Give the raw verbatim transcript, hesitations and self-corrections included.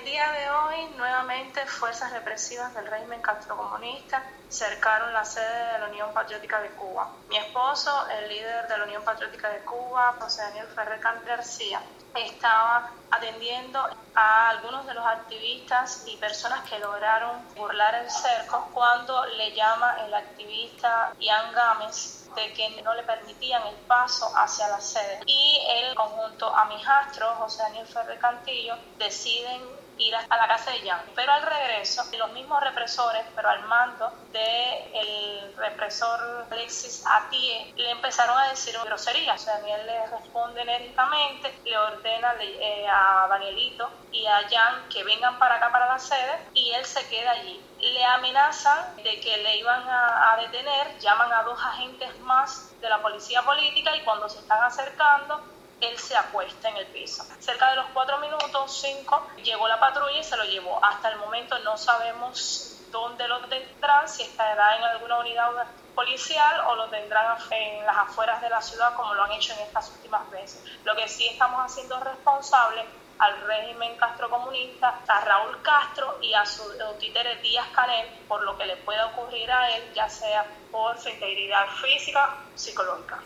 el día de hoy, nuevamente, fuerzas represivas del régimen castrocomunista cercaron la sede de la Unión Patriótica de Cuba. Mi esposo, el líder de la Unión Patriótica de Cuba, José Daniel Ferrer García, estaba atendiendo a algunos de los activistas y personas que lograron burlar el cerco cuando le llama el activista Ian Gámez de que no le permitían el paso hacia la sede. Y él, conjunto a mi hijastro, José Daniel Ferrer Cantillo, deciden ir a la casa de Ian. Pero al regreso, los mismos represores, pero al mando del represor Alexis Atie, le empezaron a decir groserías. O sea, Daniel le responde enérgicamente, le ordena eh, a Danielito y a Ian que vengan para acá, para la sede, y él se queda allí. Le amenazan de que le iban a, a detener, llaman a dos agentes más de la policía política y cuando se están acercando, él se acuesta en el piso. Cerca de los cuatro minutos, cinco, llegó la patrulla y se lo llevó. Hasta el momento no sabemos dónde lo tendrán, si estará en alguna unidad policial o lo tendrán en las afueras de la ciudad como lo han hecho en estas últimas veces. Lo que sí estamos haciendo responsable al régimen castrocomunista, a Raúl Castro y a su títere Díaz Canel por lo que le pueda ocurrir a él, ya sea por su integridad física o psicológica.